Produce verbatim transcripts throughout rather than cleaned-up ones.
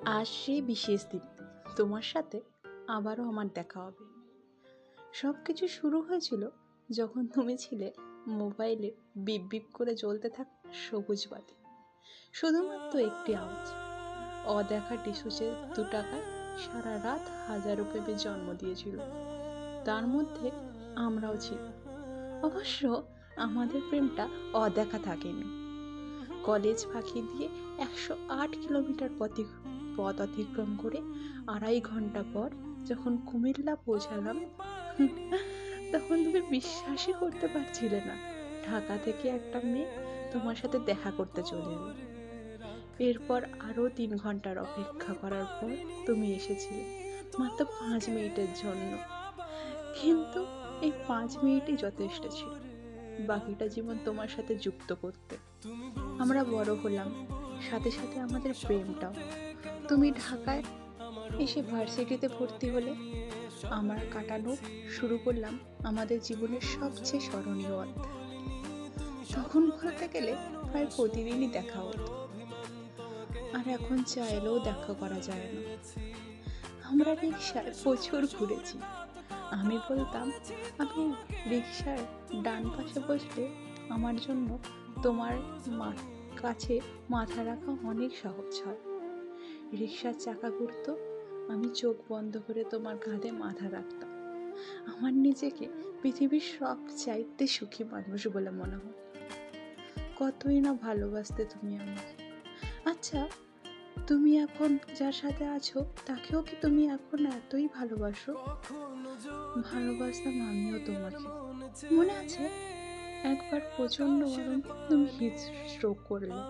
আজ সেই বিশেষ দিন, তোমার সাথে আবারও আমার দেখা হবে। সব কিছু শুরু হয়েছিল যখন তুমি ছিলে মোবাইলে বিপ বিপ করে জ্বলতে থাকা সবুজ বাতি। শুধুমাত্র একটি আওয়াজ, অদেখা টিস্যুচের দু টাকায় সারা রাত হাজারো প্রেমে জন্ম দিয়েছিল। তার মধ্যে আমরাও ছিলাম। অবশ্য আমাদের প্রেমটা অদেখা থাকেনি। কলেজ ফাঁকি দিয়ে একশো আট কিলোমিটার পথে পথ অতিক্রম করে আড়াই ঘন্টা পর যখন কুমিল্লা পৌঁছালাম, তখন তুমি বিশ্বাসই করতে পারছিলে না ঢাকা থেকে একটা মেয়ে তোমার সাথে দেখা করতে চলে এলো। এরপর আরও তিন ঘন্টার অপেক্ষা করার পর তুমি এসেছিলে মাত্র পাঁচ মিনিটের জন্য। কিন্তু এই পাঁচ মিনিটই যথেষ্ট ছিল বাকিটা জীবন তোমার সাথে যুক্ত করতে। আমরা বড় হলাম, সাথে সাথে আমাদের প্রেমটাও। তুমি ঢাকায় এসে ভার্সিটিতে ভর্তি হলে, আমরা কাটানো শুরু করলাম আমাদের জীবনের সবচেয়ে স্মরণীয় অধ্যায়। তখন বলতে গেলে প্রায় প্রতিদিনই দেখা হতো, আর এখন চাইলেও দেখা করা যায় না। আমরা রিক্সায় প্রচুর ঘুরেছি। আমি বলতাম আমি রিক্সার ডান পাশে বসলে আমার জন্য তোমার মা কাছে মাথা রাখা অনেক সহজ হয়। রিক্সার চাকা ঘুরতো, আমি চোখ বন্ধ করে তোমার কাঁধে মাথা রাখতাম। আমার নিজেকে পৃথিবীর সবচাইতে সুখী মানুষ বলে মনে হয়। কতই না ভালোবাসতে তুমি আমাকে। আচ্ছা, তুমি এখন যার সাথে আছো তাকেও কি তুমি এখন এতই ভালোবাসো? ভালোবাসতাম আমিও তোমাকে। মনে আছে একবার প্রচন্ড গরম তুমি হিট স্ট্রোক করলে।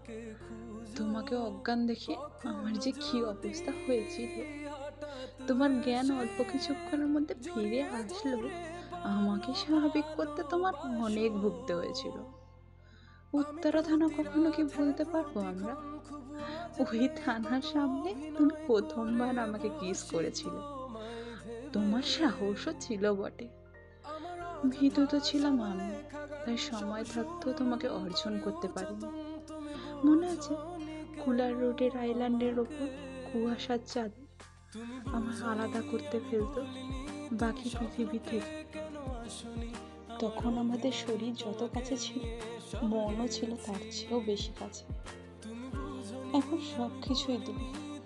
তোমাকে অজ্ঞান দেখে আমার যে কি অবস্থা হয়েছিল। তোমার জ্ঞান অল্প কিছুক্ষণের মধ্যে ফিরে আসলো, আমাকে স্বাভাবিক করতে তোমার অনেক ভুগতে হয়েছিল। উত্তরা থানা কখনো কি ভুলতে পারবো আমরা? ওই থানার সামনে তুমি প্রথমবার আমাকে কিস করেছিলে। তোমার সাহসও ছিল বটে। ভীতু তো ছিলাম আমি, তাই সময় থাকতেও তোমাকে অর্জন করতে পারিনি। মনে আছে কুলার রোডের আইল্যান্ডের ওপর কুয়াশার চাঁদ আমার আলাদা করতে ফেলতো বাকি পৃথিবী থেকে। তখন আমাদের শরীর যত কাছে ছিল, মনও ছিল তার চেয়েও বেশি কাছে। এখন সব কিছুই দূরে,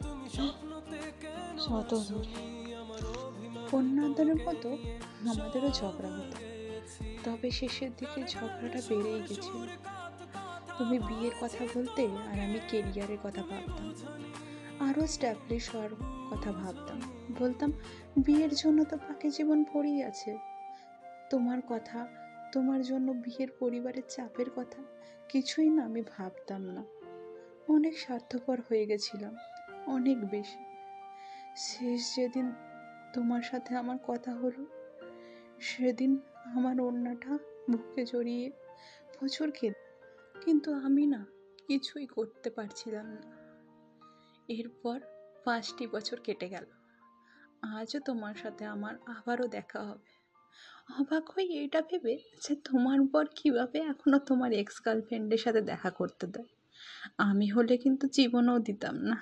যত দূরে। কন্যাদানের মতো আমাদেরও ঝগড়া হতো, তবে শেষের দিকে ঝগড়াটা বেড়েই গেছিল। তুমি বিয়ের কথা বলতে আর আমি কেরিয়ারের কথা ভাবতাম, আরও স্ট্যাবলিশ হওয়ার কথা ভাবতাম। বলতাম বিয়ের জন্য তো বাকি জীবন পড়েই আছে। তোমার কথা, তোমার জন্য বিয়ের পরিবারের চাপের কথা কিছুই না আমি ভাবতাম না। অনেক স্বার্থপর হয়ে গেছিলাম, অনেক বেশি। শেষ যেদিন তোমার সাথে আমার কথা হলো, সেদিন আমার ওড়নাটা বুকে জড়িয়ে প্রচুর কেঁদে, কিন্তু আমি না কিছুই করতে পারছিলাম না। এরপর পাঁচটি বছর কেটে গেল। আজও তোমার সাথে আমার আবারও দেখা হবে। অবাক হই এটা ভেবে যে তোমার বর কিভাবে এখনো তোমার এক্স গার্লফ্রেন্ডের সাথে দেখা করতে দেয়। আমি হলে কিন্তু জীবনেও দিতাম না।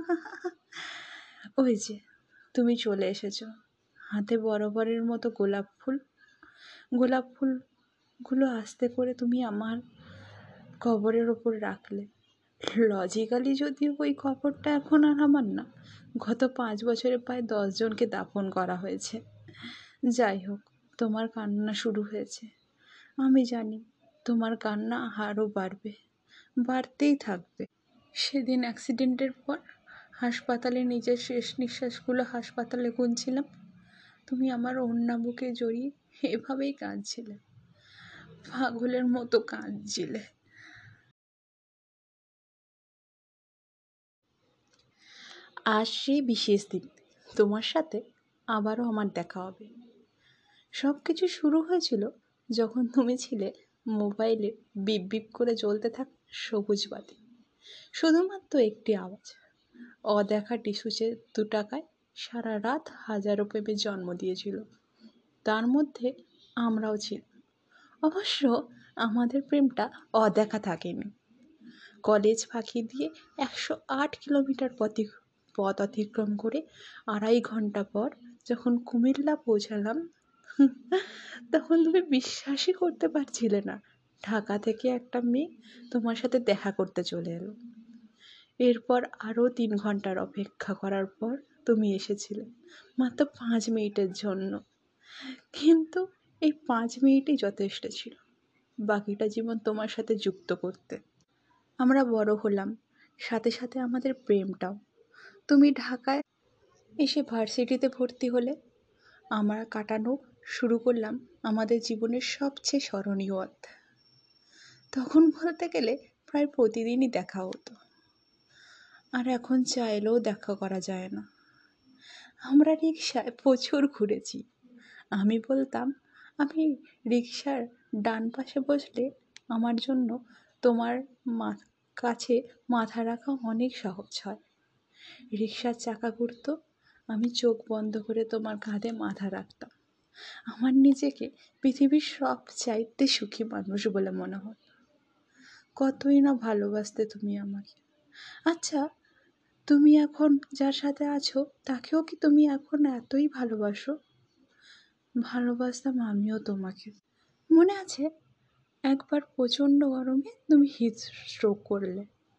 ওই যে তুমি চলে এসেছো, হাতে বরাবরের মতো গোলাপ ফুল। গোলাপ ফুলগুলো আস্তে করে তুমি আমার কবরের ওপর রাখলে। লজিক্যালি যদিও ওই কবরটা এখন আর আমার না, গত পাঁচ বছরে প্রায় দশজনকে দাফন করা হয়েছে। যাই হোক, তোমার কান্না শুরু হয়েছে। আমি জানি তোমার কান্না আরও বাড়বে, বাড়তেই থাকবে। সেদিন অ্যাক্সিডেন্টের পর হাসপাতালে নিজের শেষ নিঃশ্বাসগুলো হাসপাতালে গুনছিলাম, তুমি আমার ওড়না বুকে জড়িয়ে এভাবেই কাঁদছিলে, পাগলের মতো কাঁদছিলে। আজ সেই বিশেষ দিন, তোমার সাথে আবারও আমার দেখা হবে। সব কিছু শুরু হয়েছিল যখন তুমি ছিলে মোবাইলে বিপ বিপ করে জ্বলতে থাকা সবুজ বাতি। শুধুমাত্র একটি আওয়াজ, অদেখা টিস্যুচের দু টাকায় সারা রাত হাজারো প্রেমে জন্ম দিয়েছিল। তার মধ্যে আমরাও ছিলাম। অবশ্য আমাদের প্রেমটা অদেখা থাকেনি। কলেজ ফাঁকি দিয়ে একশো আট কিলোমিটার পথে পথ অতিক্রম করে আড়াই ঘন্টা পর যখন কুমিল্লা পৌঁছালাম, তখন তুমি বিশ্বাসই করতে পারছিলে না ঢাকা থেকে একটা মেয়ে তোমার সাথে দেখা করতে চলে এলো। এরপর আরও তিন ঘন্টার অপেক্ষা করার পর তুমি এসেছিলে, মাত্র পাঁচ মিনিটের জন্য। কিন্তু এই পাঁচ মিনিটই যথেষ্ট ছিল বাকিটা জীবন তোমার সাথে যুক্ত করতে। আমরা বড় হলাম, সাথে সাথে আমাদের প্রেমটাও। তুমি ঢাকায় এসে ভার্সিটিতে ভর্তি হলে, আমরা কাটানো শুরু করলাম আমাদের জীবনের সবচেয়ে স্মরণীয় অধ্যায়। তখন বলতে গেলে প্রায় প্রতিদিনই দেখা হতো, আর এখন চাইলেও দেখা করা যায় না। আমরা রিকশায় প্রচুর ঘুরেছি। আমি বলতাম আমি রিকশার ডান পাশে বসলে আমার জন্য তোমার মা কাছে মাথা রাখা অনেক সহজ হয়। রিকশার চাকা ঘুরতো, আমি চোখ বন্ধ করে তোমার কাঁধে মাথা রাখতাম। আমার নিজেকে পৃথিবীর সবচাইতে সুখী মানুষ বলে মনে হয়। কতই না ভালোবাসতে তুমি আমাকে। আচ্ছা, তুমি এখন যার সাথে আছো তাকেও কি তুমি এখন এতই ভালোবাসো? ভালোবাসতাম আমিও তোমাকে। মনে আছে একবার প্রচণ্ড গরমে তুমি হিট স্ট্রোক করলে।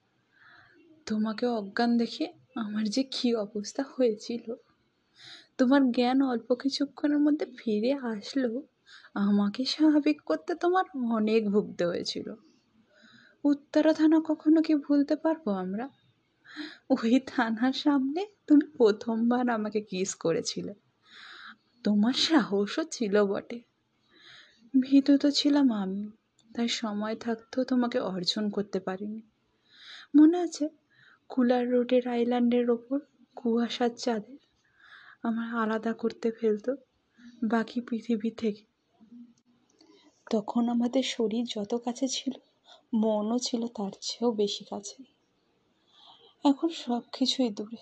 তোমাকে অজ্ঞান দেখে আমার যে কী অবস্থা হয়েছিল। তোমার জ্ঞান অল্প কিছুক্ষণের মধ্যে ফিরে আসলেও আমাকে স্বাভাবিক করতে তোমার অনেক ভুগতে হয়েছিল। উত্তরা থানা কখনো কি ভুলতে পারবো আমরা? ওই থানার সামনে তুমি প্রথমবার আমাকে কিস করেছিলে। তোমার সাহসও ছিল বটে। ভীতু তো ছিলাম আমি, তাই সময় থাকতেও তোমাকে অর্জন করতে পারিনি। মনে আছে কুলার রোডের আইল্যান্ডের ওপর কুয়াশার চাঁদে আমার আলাদা করতে ফেলতো বাকি পৃথিবী থেকে। তখন আমাদের শরীর যত কাছে ছিল, মনও ছিল তার চেয়েও বেশি কাছে। এখন সব কিছুই দূরে,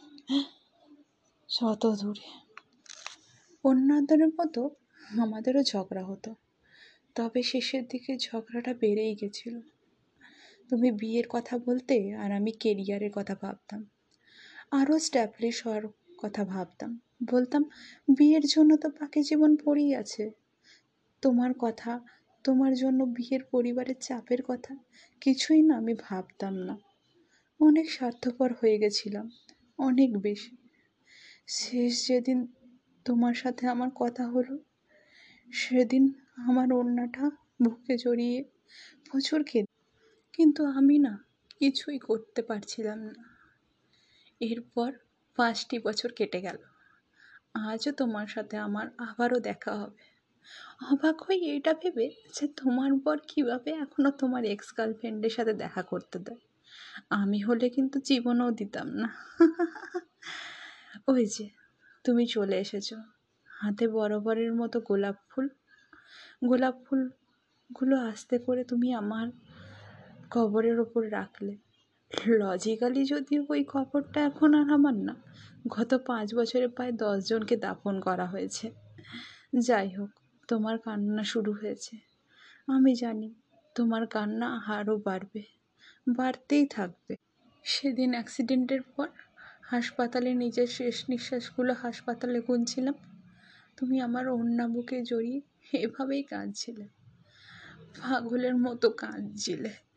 শত দূরে। অন্যদের মতো আমাদেরও ঝগড়া হতো, তবে শেষের দিকে ঝগড়াটা বেড়েই গেছিল। তুমি বিয়ের কথা বলতে আর আমি কেরিয়ারের কথা ভাবতাম, আরও স্ট্যাবলিশ হওয়ার কথা ভাবতাম। বলতাম বিয়ের জন্য তো বাকি জীবন পড়েই আছে। তোমার কথা, তোমার জন্য বিয়ের পরিবারের চাপের কথা কিছুই না আমি ভাবতাম না। অনেক স্বার্থপর হয়ে গেছিলাম, অনেক বেশি। শেষ যেদিন তোমার সাথে আমার কথা হলো, সেদিন আমার ওড়নাটা বুকে জড়িয়ে প্রচুর কেঁদে, কিন্তু আমি না কিছুই করতে পারছিলাম না। এরপর পাঁচটি বছর কেটে গেল। আজও তোমার সাথে আমার আবারও দেখা হবে। অবাক হই এইটা ভেবে যে তোমার বর কীভাবে এখনও তোমার এক্স গার্লফ্রেন্ডের সাথে দেখা করতে দেয়। আমি হলে কিন্তু জীবনও দিতাম না। ওই যে তুমি চলে এসেছো, হাতে বরাবরের মতো গোলাপ ফুল। গোলাপ ফুলগুলো আস্তে করে তুমি আমার কবরের ওপর রাখলে। লজিক্যালি যদিও ওই কবরটা এখন আর আমার না, গত পাঁচ বছরে প্রায় দশজনকে দাফন করা হয়েছে। যাই হোক, তোমার কান্না শুরু হয়েছে। আমি জানি তোমার কান্না আরও বাড়বে, বাড়তেই থাকবে। সেদিন অ্যাক্সিডেন্টের পর হাসপাতালে নিজের শেষ নিঃশ্বাসগুলো হাসপাতালে গুনছিলাম, তুমি আমার ওড়না বুকে জড়িয়ে এভাবেই কাঁদছিলে, পাগলের মতো কাঁদছিলে।